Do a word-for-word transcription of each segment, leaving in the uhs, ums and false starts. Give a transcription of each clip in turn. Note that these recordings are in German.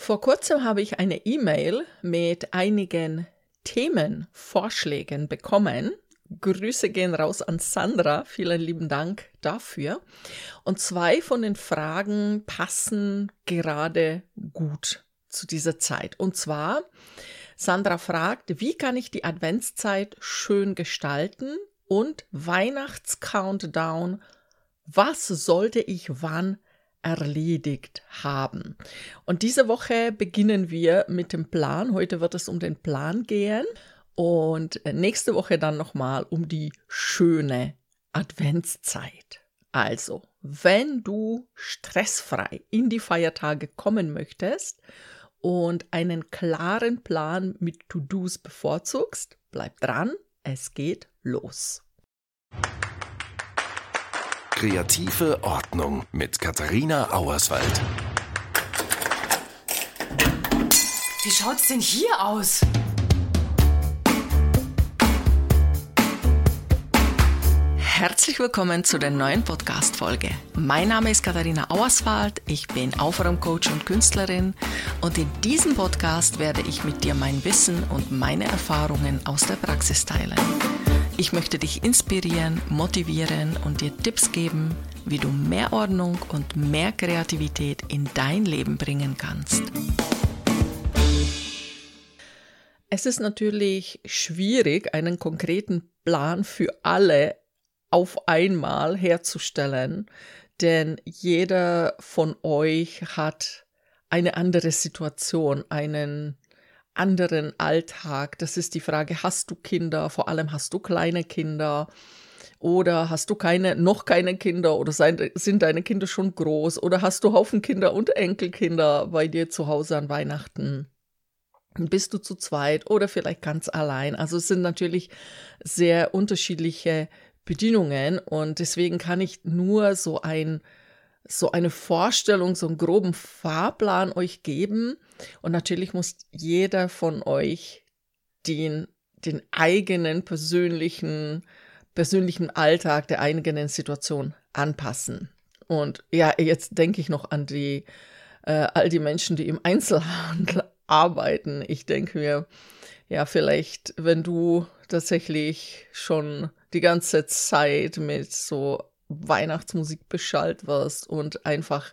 Vor kurzem habe ich eine E-Mail mit einigen Themenvorschlägen bekommen. Grüße gehen raus an Sandra, vielen lieben Dank dafür. Und zwei von den Fragen passen gerade gut zu dieser Zeit. Und zwar, Sandra fragt, wie kann ich die Adventszeit schön gestalten und Weihnachts-Countdown, was sollte ich wann erledigt haben? Und diese Woche beginnen wir mit dem Plan. Heute wird es um den Plan gehen. Und nächste Woche dann nochmal um die schöne Adventszeit. Also, wenn du stressfrei in die Feiertage kommen möchtest und einen klaren Plan mit To-Dos bevorzugst, bleib dran, es geht los. Kreative Ordnung mit Katharina Auerswald. Wie schaut's denn hier aus? Herzlich willkommen zu der neuen Podcast-Folge. Mein Name ist Katharina Auerswald, ich bin Aufräumcoach und Künstlerin und in diesem Podcast werde ich mit dir mein Wissen und meine Erfahrungen aus der Praxis teilen. Ich möchte dich inspirieren, motivieren und dir Tipps geben, wie du mehr Ordnung und mehr Kreativität in dein Leben bringen kannst. Es ist natürlich schwierig, einen konkreten Plan für alle auf einmal herzustellen, denn jeder von euch hat eine andere Situation, einen anderen Alltag. Das ist die Frage, hast du Kinder, vor allem hast du kleine Kinder oder hast du keine, noch keine Kinder oder sind deine Kinder schon groß oder hast du Haufen Kinder und Enkelkinder bei dir zu Hause an Weihnachten? Bist du zu zweit oder vielleicht ganz allein? Also es sind natürlich sehr unterschiedliche Bedienungen und deswegen kann ich nur so ein so eine Vorstellung, so einen groben Fahrplan euch geben und natürlich muss jeder von euch den, den eigenen persönlichen, persönlichen Alltag der eigenen Situation anpassen. Und ja, jetzt denke ich noch an die, äh, all die Menschen, die im Einzelhandel arbeiten. Ich denke mir, ja, vielleicht, wenn du tatsächlich schon die ganze Zeit mit so Weihnachtsmusik beschallt wirst und einfach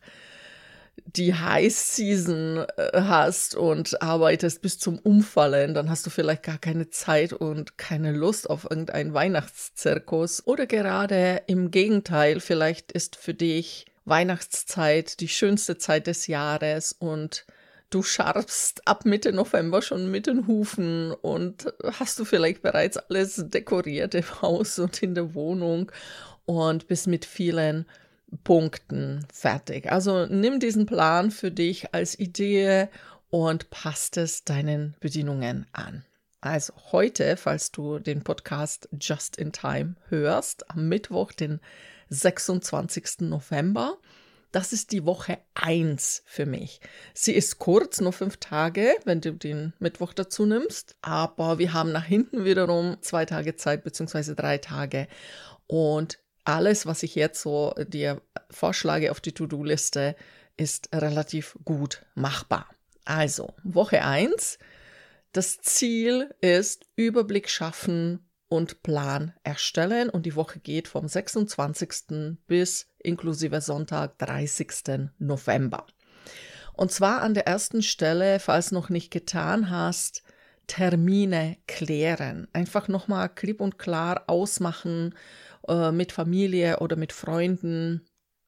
die High Season hast und arbeitest bis zum Umfallen, dann hast du vielleicht gar keine Zeit und keine Lust auf irgendeinen Weihnachtszirkus. Oder gerade im Gegenteil, vielleicht ist für dich Weihnachtszeit die schönste Zeit des Jahres und du scharfst ab Mitte November schon mit den Hufen und hast du vielleicht bereits alles dekoriert im Haus und in der Wohnung und bist mit vielen Punkten fertig. Also nimm diesen Plan für dich als Idee und passt es deinen Bedienungen an. Also heute, falls du den Podcast Just in Time hörst, am Mittwoch, den sechsundzwanzigsten November, das ist die Woche eins für mich. Sie ist kurz, nur fünf Tage, wenn du den Mittwoch dazu nimmst. Aber wir haben nach hinten wiederum zwei Tage Zeit, beziehungsweise drei Tage. Und alles, was ich jetzt so dir vorschlage auf die To-Do-Liste, ist relativ gut machbar. Also, Woche eins. Das Ziel ist Überblick schaffen und Plan erstellen und die Woche geht vom sechsundzwanzigsten bis inklusive Sonntag, dreißigsten November. Und zwar an der ersten Stelle, falls noch nicht getan hast, Termine klären. Einfach nochmal klipp und klar ausmachen äh, mit Familie oder mit Freunden,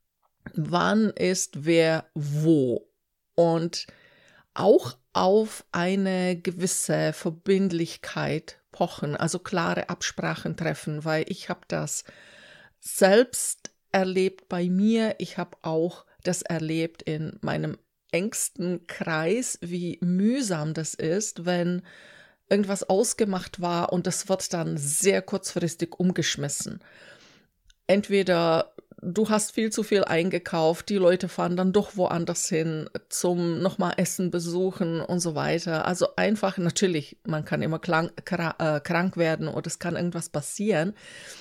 wann ist wer wo. Und auch auf eine gewisse Verbindlichkeit pochen, also klare Absprachen treffen, weil ich habe das selbst erlebt bei mir, ich habe auch das erlebt in meinem engsten Kreis, wie mühsam das ist, wenn irgendwas ausgemacht war und das wird dann sehr kurzfristig umgeschmissen. Entweder du hast viel zu viel eingekauft, die Leute fahren dann doch woanders hin zum nochmal Essen besuchen und so weiter. Also einfach, natürlich, man kann immer krank, krank werden oder es kann irgendwas passieren,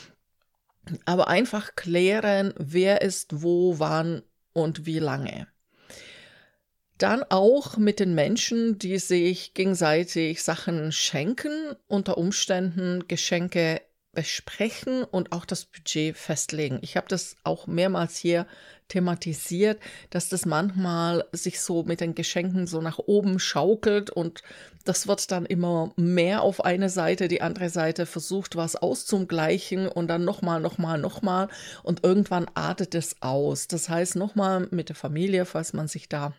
aber einfach klären, wer ist wo, wann und wie lange. Dann auch mit den Menschen, die sich gegenseitig Sachen schenken, unter Umständen Geschenke besprechen und auch das Budget festlegen. Ich habe das auch mehrmals hier thematisiert, dass das manchmal sich so mit den Geschenken so nach oben schaukelt und das wird dann immer mehr auf eine Seite, die andere Seite versucht, was auszugleichen und dann nochmal, nochmal, nochmal und irgendwann artet es aus. Das heißt, nochmal mit der Familie, falls man sich da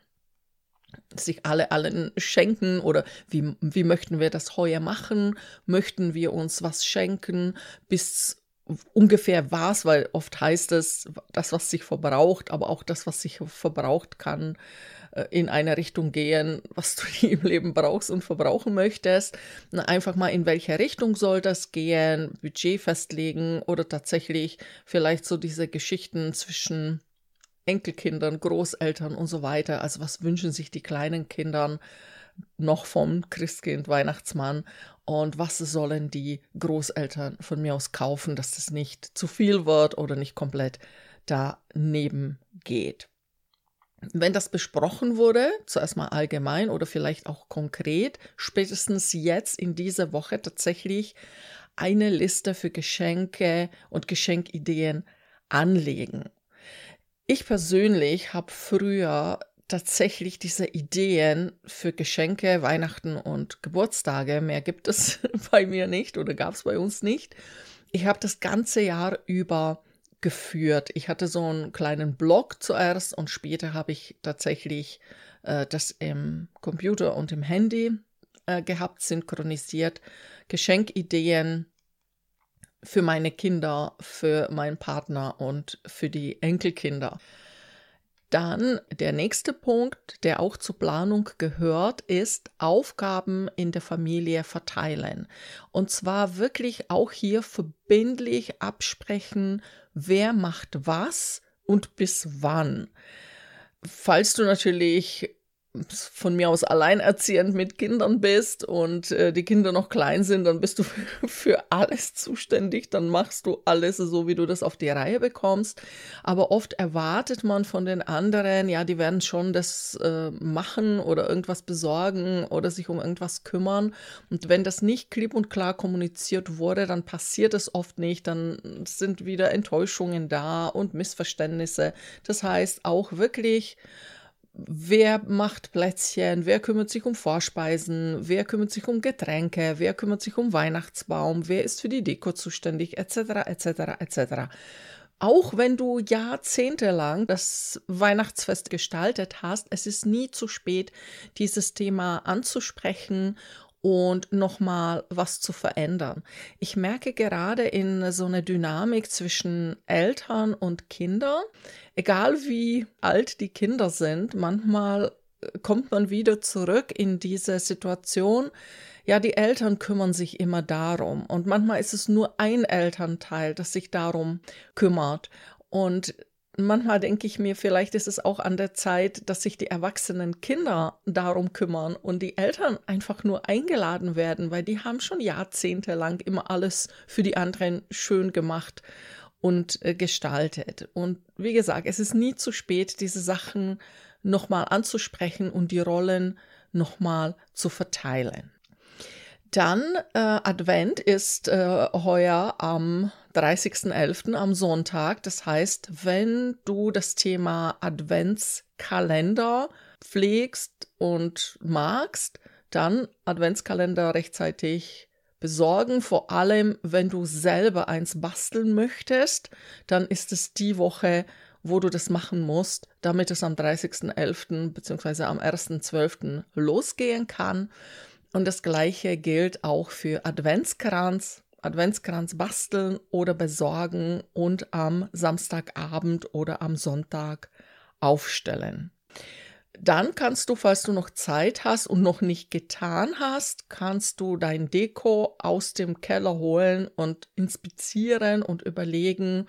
sich alle allen schenken oder wie, wie möchten wir das heuer machen? Möchten wir uns was schenken? Bis ungefähr was, weil oft heißt es, das, was sich verbraucht, aber auch das, was sich verbraucht, kann äh, in eine Richtung gehen, was du im Leben brauchst und verbrauchen möchtest. Na, einfach mal, in welche Richtung soll das gehen? Budget festlegen oder tatsächlich vielleicht so diese Geschichten zwischen Enkelkindern, Großeltern und so weiter. Also was wünschen sich die kleinen Kindern noch vom Christkind, Weihnachtsmann und was sollen die Großeltern von mir aus kaufen, dass das nicht zu viel wird oder nicht komplett daneben geht. Wenn das besprochen wurde, zuerst mal allgemein oder vielleicht auch konkret, spätestens jetzt in dieser Woche tatsächlich eine Liste für Geschenke und Geschenkideen anlegen. Ich persönlich habe früher tatsächlich diese Ideen für Geschenke, Weihnachten und Geburtstage, mehr gibt es bei mir nicht oder gab es bei uns nicht. Ich habe das ganze Jahr über geführt. Ich hatte so einen kleinen Blog zuerst und später habe ich tatsächlich äh, das im Computer und im Handy äh, gehabt, synchronisiert, Geschenkideen für meine Kinder, für meinen Partner und für die Enkelkinder. Dann der nächste Punkt, der auch zur Planung gehört, ist Aufgaben in der Familie verteilen. Und zwar wirklich auch hier verbindlich absprechen, wer macht was und bis wann. Falls du natürlich von mir aus alleinerziehend mit Kindern bist und äh, die Kinder noch klein sind, dann bist du für alles zuständig, dann machst du alles so, wie du das auf die Reihe bekommst. Aber oft erwartet man von den anderen, ja, die werden schon das äh, machen oder irgendwas besorgen oder sich um irgendwas kümmern. Und wenn das nicht klipp und klar kommuniziert wurde, dann passiert es oft nicht, dann sind wieder Enttäuschungen da und Missverständnisse. Das heißt auch wirklich, wer macht Plätzchen, wer kümmert sich um Vorspeisen, wer kümmert sich um Getränke, wer kümmert sich um Weihnachtsbaum, wer ist für die Deko zuständig, et cetera, et cetera, et cetera. Auch wenn du jahrzehntelang das Weihnachtsfest gestaltet hast, es ist nie zu spät, dieses Thema anzusprechen und nochmal was zu verändern. Ich merke gerade in so einer Dynamik zwischen Eltern und Kindern, egal wie alt die Kinder sind, manchmal kommt man wieder zurück in diese Situation, ja, die Eltern kümmern sich immer darum und manchmal ist es nur ein Elternteil, das sich darum kümmert und manchmal denke ich mir, vielleicht ist es auch an der Zeit, dass sich die erwachsenen Kinder darum kümmern und die Eltern einfach nur eingeladen werden, weil die haben schon jahrzehntelang immer alles für die anderen schön gemacht und äh, gestaltet. Und wie gesagt, es ist nie zu spät, diese Sachen nochmal anzusprechen und die Rollen nochmal zu verteilen. Dann äh, Advent ist äh, heuer am dreißigsten elften am Sonntag. Das heißt, wenn du das Thema Adventskalender pflegst und magst, dann Adventskalender rechtzeitig besorgen. Vor allem, wenn du selber eins basteln möchtest, dann ist es die Woche, wo du das machen musst, damit es am dreißigsten elften bzw. am ersten zwölften losgehen kann. Und das Gleiche gilt auch für Adventskranz, Adventskranz basteln oder besorgen und am Samstagabend oder am Sonntag aufstellen. Dann kannst du, falls du noch Zeit hast und noch nicht getan hast, kannst du dein Deko aus dem Keller holen und inspizieren und überlegen,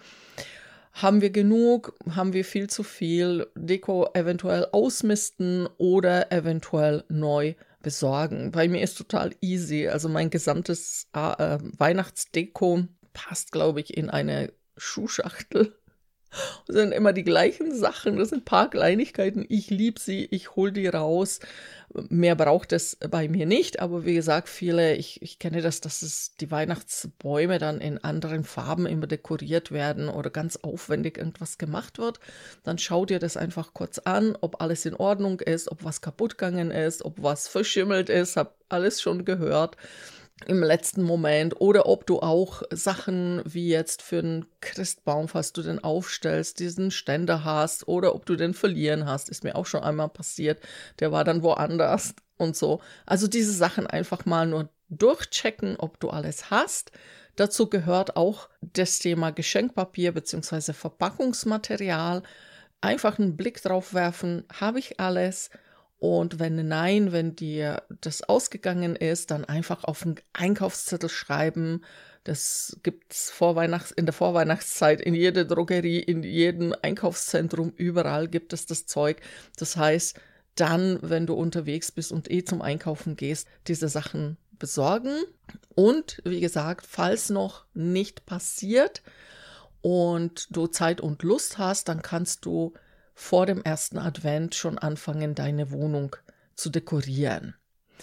haben wir genug, haben wir viel zu viel, Deko eventuell ausmisten oder eventuell neu besorgen. Bei mir ist total easy, also mein gesamtes äh, Weihnachtsdeko passt, glaube ich, in eine Schuhschachtel Das sind immer die gleichen Sachen, das sind ein paar Kleinigkeiten. Ich liebe sie, ich hole die raus. Mehr braucht es bei mir nicht, aber wie gesagt, viele, ich, ich kenne das, dass es die Weihnachtsbäume dann in anderen Farben immer dekoriert werden oder ganz aufwendig irgendwas gemacht wird. Dann schau dir das einfach kurz an, ob alles in Ordnung ist, ob was kaputt gegangen ist, ob was verschimmelt ist, hab alles schon gehört im letzten Moment, oder ob du auch Sachen wie jetzt für einen Christbaum, falls du den aufstellst, diesen Ständer hast, oder ob du den verlieren hast, ist mir auch schon einmal passiert, der war dann woanders und so. Also diese Sachen einfach mal nur durchchecken, ob du alles hast. Dazu gehört auch das Thema Geschenkpapier bzw. Verpackungsmaterial. Einfach einen Blick drauf werfen, habe ich alles? Und wenn nein, wenn dir das ausgegangen ist, dann einfach auf einen Einkaufszettel schreiben. Das gibt es Vorweihnachts-, in der Vorweihnachtszeit in jeder Drogerie, in jedem Einkaufszentrum, überall gibt es das Zeug. Das heißt, dann, wenn du unterwegs bist und eh zum Einkaufen gehst, diese Sachen besorgen. Und wie gesagt, falls noch nicht passiert und du Zeit und Lust hast, dann kannst du vor dem ersten Advent schon anfangen, deine Wohnung zu dekorieren.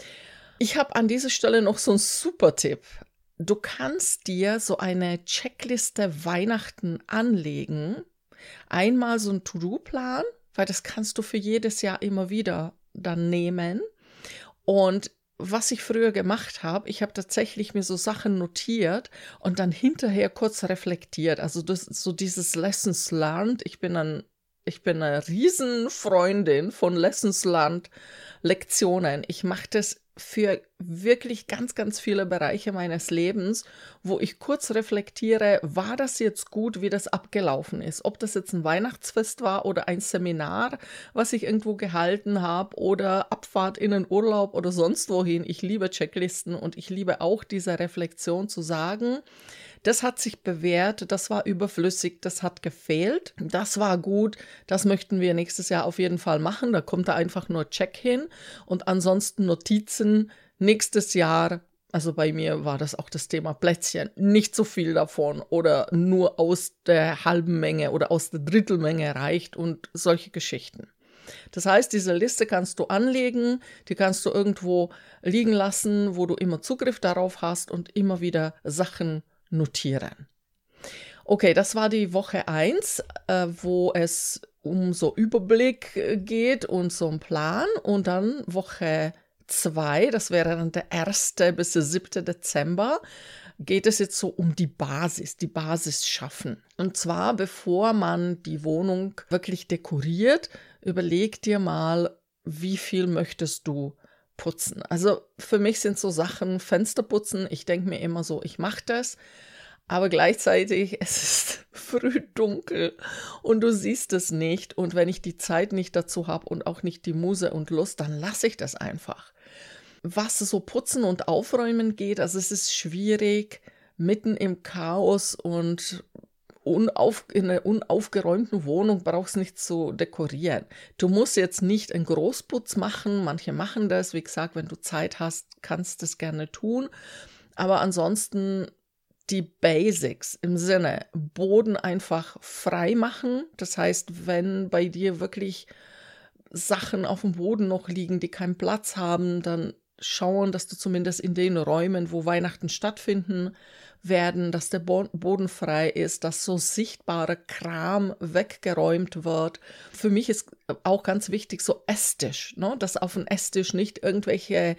Ich habe an dieser Stelle noch so einen super Tipp. Du kannst dir so eine Checkliste Weihnachten anlegen. Einmal so einen To-Do-Plan, weil das kannst du für jedes Jahr immer wieder dann nehmen. Und was ich früher gemacht habe, ich habe tatsächlich mir so Sachen notiert und dann hinterher kurz reflektiert. Also das, so dieses Lessons learned. Ich bin ein Ich bin eine Riesenfreundin von Lessons Learned Lektionen. Ich mache das für wirklich ganz, ganz viele Bereiche meines Lebens, wo ich kurz reflektiere, war das jetzt gut, wie das abgelaufen ist? Ob das jetzt ein Weihnachtsfest war oder ein Seminar, was ich irgendwo gehalten habe, oder Abfahrt in den Urlaub oder sonst wohin. Ich liebe Checklisten und ich liebe auch diese Reflexion zu sagen, das hat sich bewährt, das war überflüssig, das hat gefehlt, das war gut, das möchten wir nächstes Jahr auf jeden Fall machen. Da kommt da einfach nur Check hin und ansonsten Notizen nächstes Jahr. Also bei mir war das auch das Thema Plätzchen, nicht so viel davon oder nur aus der halben Menge oder aus der Drittelmenge reicht und solche Geschichten. Das heißt, diese Liste kannst du anlegen, die kannst du irgendwo liegen lassen, wo du immer Zugriff darauf hast und immer wieder Sachen notieren. Okay, das war die Woche eins, äh, wo es um so Überblick geht und so einen Plan. Und dann Woche zwei, das wäre dann der erste bis der siebte Dezember, geht es jetzt so um die Basis, die Basis schaffen. Und zwar, bevor man die Wohnung wirklich dekoriert, überleg dir mal, wie viel möchtest du putzen. Also für mich sind so Sachen Fenster putzen. Ich denke mir immer so, ich mache das, aber gleichzeitig es ist früh dunkel und du siehst es nicht. Und wenn ich die Zeit nicht dazu habe und auch nicht die Muse und Lust, dann lasse ich das einfach. Was so Putzen und Aufräumen geht, also es ist schwierig, mitten im Chaos und Unauf, in einer unaufgeräumten Wohnung brauchst du nicht zu dekorieren. Du musst jetzt nicht einen Großputz machen, manche machen das, wie gesagt, wenn du Zeit hast, kannst du das gerne tun, aber ansonsten die Basics im Sinne Boden einfach frei machen, das heißt, wenn bei dir wirklich Sachen auf dem Boden noch liegen, die keinen Platz haben, dann schauen, dass du zumindest in den Räumen, wo Weihnachten stattfinden werden, dass der Boden frei ist, dass so sichtbarer Kram weggeräumt wird. Für mich ist auch ganz wichtig so Esstisch, ne? Dass auf dem Esstisch nicht irgendwelche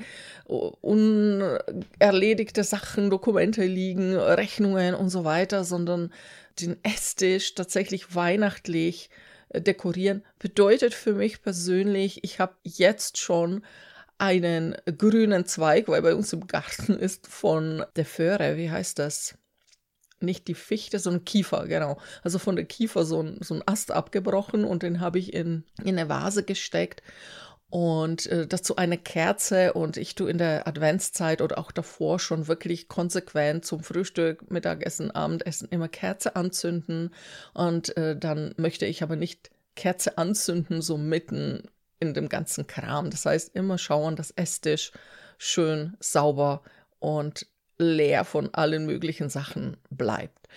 unerledigte Sachen, Dokumente liegen, Rechnungen und so weiter, sondern den Esstisch tatsächlich weihnachtlich dekorieren. Bedeutet für mich persönlich, ich habe jetzt schon einen grünen Zweig, weil bei uns im Garten ist von der Föhre, wie heißt das? Nicht die Fichte, sondern Kiefer, genau. Also von der Kiefer so ein, so ein Ast abgebrochen und den habe ich in, in eine Vase gesteckt und äh, dazu eine Kerze, und ich tue in der Adventszeit oder auch davor schon wirklich konsequent zum Frühstück, Mittagessen, Abendessen immer Kerze anzünden, und äh, dann möchte ich aber nicht Kerze anzünden so mitten in dem ganzen Kram. Das heißt, immer schauen, dass Esstisch schön sauber und leer von allen möglichen Sachen bleibt.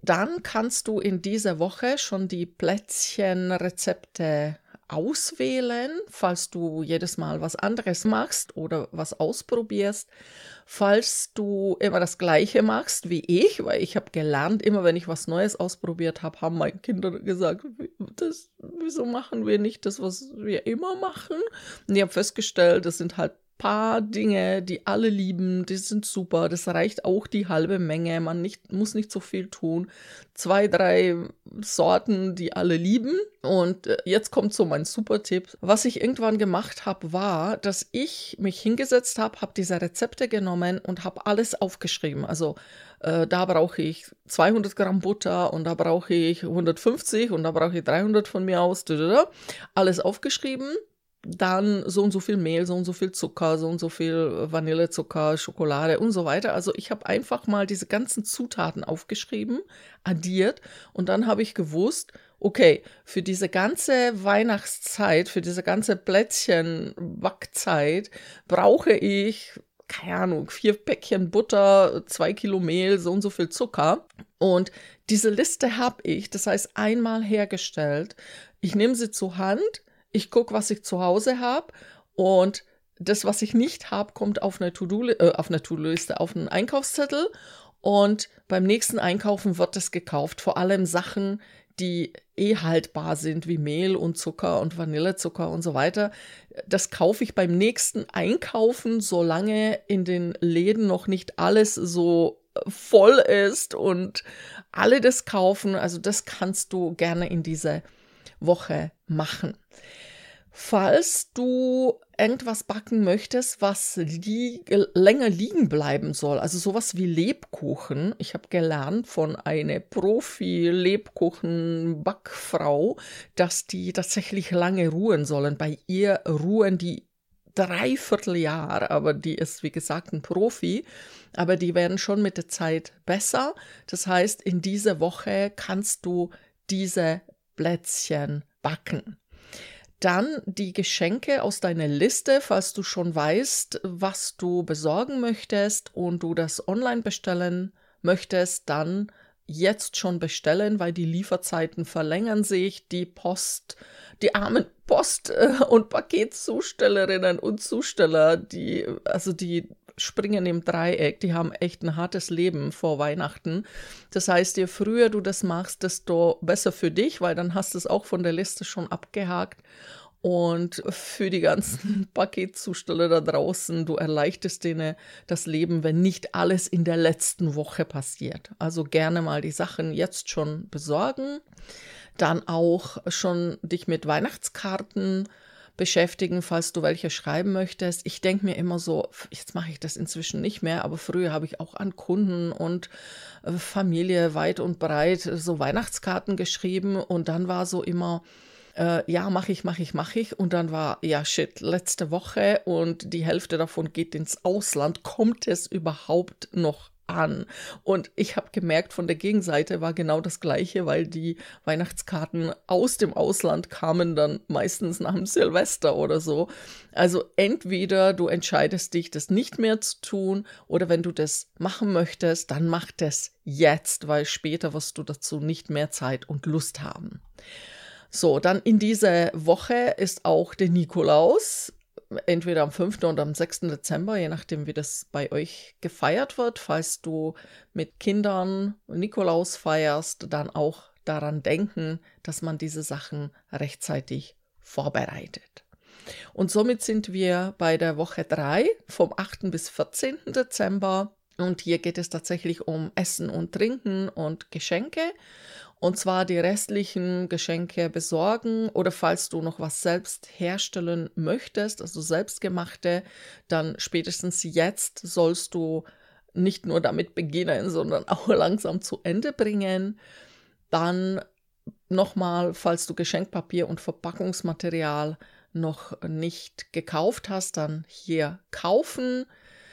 Dann kannst du in dieser Woche schon die Plätzchenrezepte auswählen, falls du jedes Mal was anderes machst oder was ausprobierst. Falls du immer das Gleiche machst wie ich, weil ich habe gelernt, immer wenn ich was Neues ausprobiert habe, haben meine Kinder gesagt, das, wieso machen wir nicht das, was wir immer machen? Und ich habe festgestellt, das sind halt paar Dinge, die alle lieben, die sind super, das reicht auch die halbe Menge, man nicht, muss nicht so viel tun. Zwei, drei Sorten, die alle lieben. Und jetzt kommt so mein Super-Tipp. Was ich irgendwann gemacht habe, war, dass ich mich hingesetzt habe, habe diese Rezepte genommen und habe alles aufgeschrieben. Also äh, da brauche ich zweihundert Gramm Butter und da brauche ich hundertfünfzig und da brauche ich dreihundert von mir aus. Alles aufgeschrieben. Dann so und so viel Mehl, so und so viel Zucker, so und so viel Vanillezucker, Schokolade und so weiter. Also ich habe einfach mal diese ganzen Zutaten aufgeschrieben, addiert und dann habe ich gewusst, okay, für diese ganze Weihnachtszeit, für diese ganze Plätzchen-Backzeit brauche ich, keine Ahnung, vier Päckchen Butter, zwei Kilo Mehl, so und so viel Zucker. Und diese Liste habe ich, das heißt einmal hergestellt. Ich nehme sie zur Hand. Ich gucke, was ich zu Hause habe und das, was ich nicht habe, kommt auf eine To-Do, äh, auf eine To-Do-Liste, auf einen Einkaufszettel und beim nächsten Einkaufen wird es gekauft. Vor allem Sachen, die eh haltbar sind, wie Mehl und Zucker und Vanillezucker und so weiter. Das kaufe ich beim nächsten Einkaufen, solange in den Läden noch nicht alles so voll ist und alle das kaufen. Also das kannst du gerne in dieser Woche machen. Falls du irgendwas backen möchtest, was li- länger liegen bleiben soll, also sowas wie Lebkuchen. Ich habe gelernt von einer Profi-Lebkuchen-Backfrau, dass die tatsächlich lange ruhen sollen. Bei ihr ruhen die dreiviertel Jahr, aber die ist, wie gesagt, ein Profi. Aber die werden schon mit der Zeit besser. Das heißt, in dieser Woche kannst du diese Plätzchen backen. Dann die Geschenke aus deiner Liste, falls du schon weißt, was du besorgen möchtest und du das online bestellen möchtest, dann jetzt schon bestellen, weil die Lieferzeiten verlängern sich. Die Post, die armen Post- und Paketzustellerinnen und Zusteller, die, also die springen im Dreieck, die haben echt ein hartes Leben vor Weihnachten. Das heißt, je früher du das machst, desto besser für dich, weil dann hast du es auch von der Liste schon abgehakt. Und für die ganzen Paketzusteller da draußen, du erleichterst denen das Leben, wenn nicht alles in der letzten Woche passiert. Also gerne mal die Sachen jetzt schon besorgen. Dann auch schon dich mit Weihnachtskarten beschäftigen, falls du welche schreiben möchtest. Ich denke mir immer so, jetzt mache ich das inzwischen nicht mehr, aber früher habe ich auch an Kunden und Familie weit und breit so Weihnachtskarten geschrieben und dann war so immer, äh, ja, mache ich, mache ich, mache ich und dann war, ja shit, letzte Woche und die Hälfte davon geht ins Ausland. Kommt es überhaupt noch an? Und ich habe gemerkt, von der Gegenseite war genau das Gleiche, weil die Weihnachtskarten aus dem Ausland kamen dann meistens nach dem Silvester oder so. Also entweder du entscheidest dich, das nicht mehr zu tun oder wenn du das machen möchtest, dann mach das jetzt, weil später wirst du dazu nicht mehr Zeit und Lust haben. So, dann in dieser Woche ist auch der Nikolaus. Entweder am fünften oder am sechsten Dezember, je nachdem, wie das bei euch gefeiert wird. Falls du mit Kindern Nikolaus feierst, dann auch daran denken, dass man diese Sachen rechtzeitig vorbereitet. Und somit sind wir bei der Woche drei, vom achten bis vierzehnten Dezember. Und hier geht es tatsächlich um Essen und Trinken und Geschenke. Und zwar die restlichen Geschenke besorgen oder falls du noch was selbst herstellen möchtest, also selbstgemachte, dann spätestens jetzt sollst du nicht nur damit beginnen, sondern auch langsam zu Ende bringen. Dann nochmal, falls du Geschenkpapier und Verpackungsmaterial noch nicht gekauft hast, dann hier kaufen,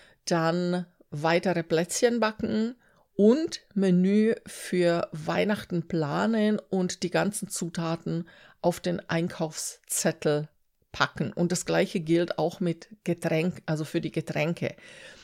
dann weitere Plätzchen backen und Menü für Weihnachten planen und die ganzen Zutaten auf den Einkaufszettel packen. Und das Gleiche gilt auch mit Getränk, also für die Getränke.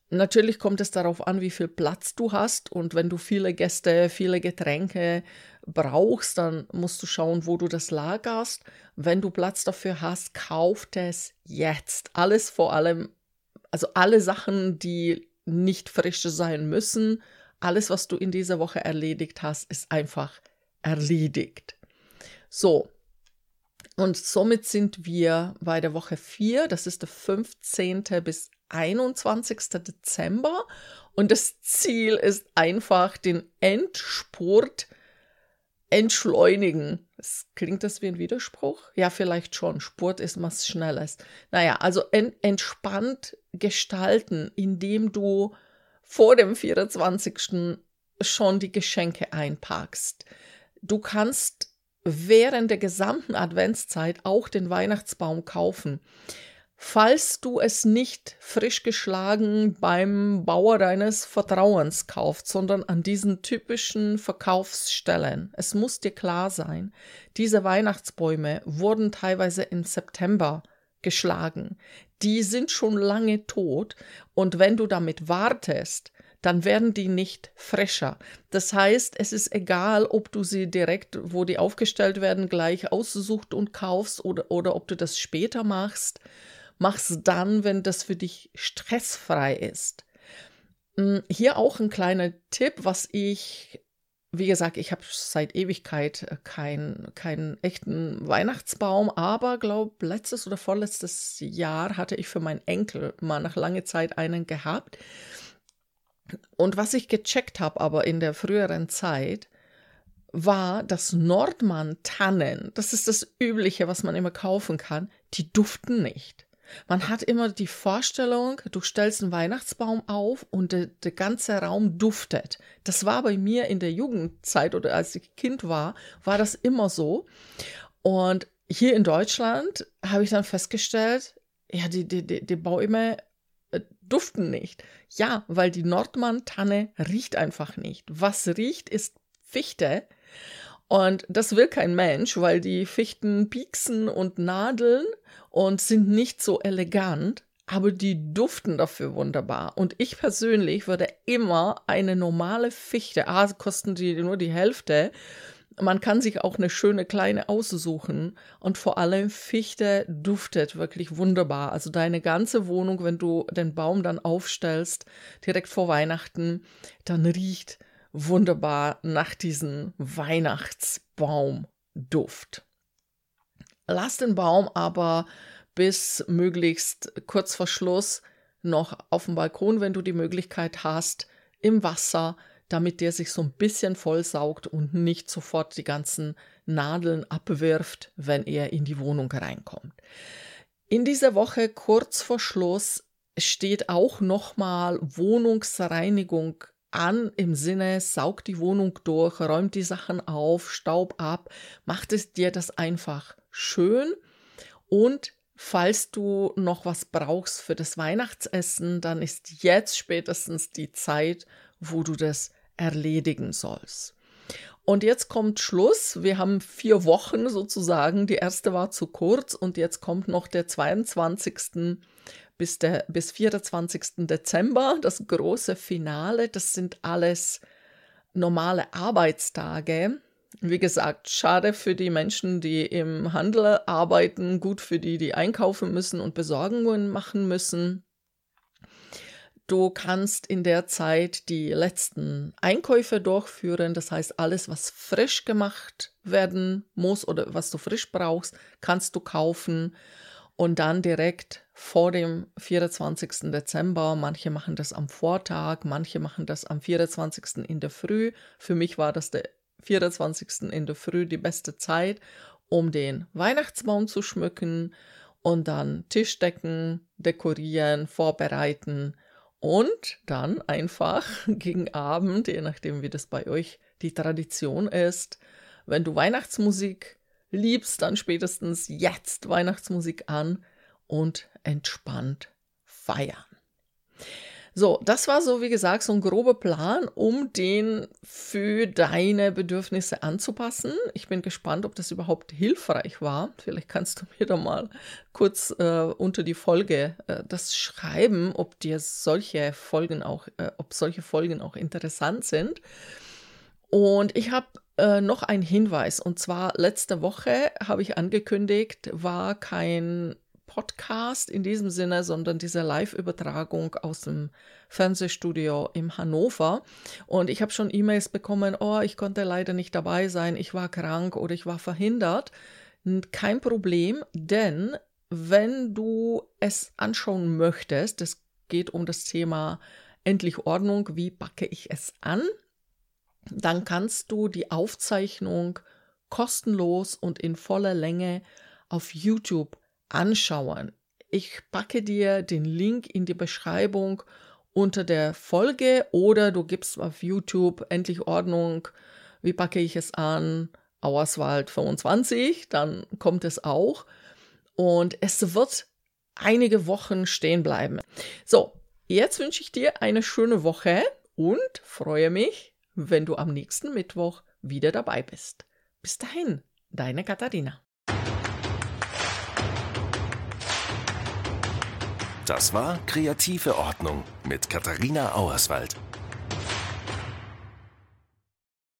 Natürlich kommt es darauf an, wie viel Platz du hast, und wenn du viele Gäste, viele Getränke brauchst, dann musst du schauen, wo du das lagerst. Wenn du Platz dafür hast, kauf es jetzt. Alles vor allem, also alle Sachen, die nicht frisch sein müssen, alles, was du in dieser Woche erledigt hast, ist einfach erledigt. So, und somit sind wir bei der Woche vier, das ist der fünfzehnten bis einundzwanzigsten Dezember, und das Ziel ist einfach, den Endspurt entschleunigen. Das, klingt das wie ein Widerspruch? Ja, vielleicht schon. Spurt ist was Schnelles. Naja, also en, entspannt gestalten, indem du vor dem vierundzwanzigsten schon die Geschenke einpackst. Du kannst während der gesamten Adventszeit auch den Weihnachtsbaum kaufen. Falls du es nicht frisch geschlagen beim Bauer deines Vertrauens kaufst, sondern an diesen typischen Verkaufsstellen. Es muss dir klar sein, diese Weihnachtsbäume wurden teilweise im September geschlagen. Die sind schon lange tot, und wenn du damit wartest, dann werden die nicht frischer. Das heißt, es ist egal, ob du sie direkt, wo die aufgestellt werden, gleich ausgesucht und kaufst, oder, oder ob du das später machst. Mach's dann, wenn das für dich stressfrei ist. Hier auch ein kleiner Tipp, was ich, wie gesagt, ich habe seit Ewigkeit keinen keinen echten Weihnachtsbaum, aber glaube, letztes oder vorletztes Jahr hatte ich für meinen Enkel mal nach langer Zeit einen gehabt. Und was ich gecheckt habe, aber in der früheren Zeit, war, dass Nordmann-Tannen, das ist das Übliche, was man immer kaufen kann, die duften nicht. Man hat immer die Vorstellung, du stellst einen Weihnachtsbaum auf und der, der ganze Raum duftet. Das war bei mir in der Jugendzeit oder als ich Kind war, war das immer so. Und hier in Deutschland habe ich dann festgestellt, ja, die, die, die, die Bäume äh, duften nicht. Ja, weil die Nordmann-Tanne riecht einfach nicht. Was riecht, ist Fichte. Und das will kein Mensch, weil die Fichten pieksen und nadeln und sind nicht so elegant, aber die duften dafür wunderbar. Und ich persönlich würde immer eine normale Fichte, ah, kosten die nur die Hälfte, man kann sich auch eine schöne kleine aussuchen, und vor allem Fichte duftet wirklich wunderbar. Also deine ganze Wohnung, wenn du den Baum dann aufstellst, direkt vor Weihnachten, dann riecht wunderbar nach diesem Weihnachtsbaumduft. Lass den Baum aber bis möglichst kurz vor Schluss noch auf dem Balkon, wenn du die Möglichkeit hast, im Wasser, damit der sich so ein bisschen vollsaugt und nicht sofort die ganzen Nadeln abwirft, wenn er in die Wohnung reinkommt. In dieser Woche kurz vor Schluss steht auch nochmal Wohnungsreinigung an, im Sinne, saugt die Wohnung durch, räumt die Sachen auf, Staub ab, macht es dir das einfach schön. Und falls du noch was brauchst für das Weihnachtsessen, dann ist jetzt spätestens die Zeit, wo du das erledigen sollst. Und jetzt kommt Schluss. Wir haben vier Wochen sozusagen. Die erste war zu kurz, und jetzt kommt noch der zweiundzwanzigsten bis der bis vierundzwanzigsten Dezember, das große Finale. Das sind alles normale Arbeitstage. Wie gesagt, schade für die Menschen, die im Handel arbeiten, gut für die, die einkaufen müssen und Besorgungen machen müssen. Du kannst in der Zeit die letzten Einkäufe durchführen, das heißt, alles, was frisch gemacht werden muss oder was du frisch brauchst, kannst du kaufen und dann direkt vor dem vierundzwanzigsten Dezember. Manche machen das am Vortag, manche machen das am vierundzwanzigsten in der Früh. Für mich war das der vierundzwanzigsten in der Früh die beste Zeit, um den Weihnachtsbaum zu schmücken und dann Tischdecken dekorieren, vorbereiten. Und dann einfach gegen Abend, je nachdem, wie das bei euch die Tradition ist, wenn du Weihnachtsmusik liebst, dann spätestens jetzt Weihnachtsmusik an und entspannt feiern. So, das war so, wie gesagt, so ein grober Plan, um den für deine Bedürfnisse anzupassen. Ich bin gespannt, ob das überhaupt hilfreich war. Vielleicht kannst du mir da mal kurz äh, unter die Folge äh, das schreiben, ob dir solche Folgen auch, äh, ob solche Folgen auch interessant sind. Und ich habe äh, noch einen Hinweis, und zwar letzte Woche habe ich angekündigt, war kein Podcast in diesem Sinne, sondern diese Live-Übertragung aus dem Fernsehstudio in Hannover. Und ich habe schon E-Mails bekommen, oh, ich konnte leider nicht dabei sein, ich war krank oder ich war verhindert. Kein Problem, denn wenn du es anschauen möchtest, es geht um das Thema endlich Ordnung, wie packe ich es an, dann kannst du die Aufzeichnung kostenlos und in voller Länge auf YouTube anschauen. Ich packe dir den Link in die Beschreibung unter der Folge oder du gibst auf YouTube endlich Ordnung, wie packe ich es an, Auerswald fünfundzwanzig, dann kommt es auch und es wird einige Wochen stehen bleiben. So, jetzt wünsche ich dir eine schöne Woche und freue mich, wenn du am nächsten Mittwoch wieder dabei bist. Bis dahin, deine Katharina. Das war Kreative Ordnung mit Katharina Auerswald.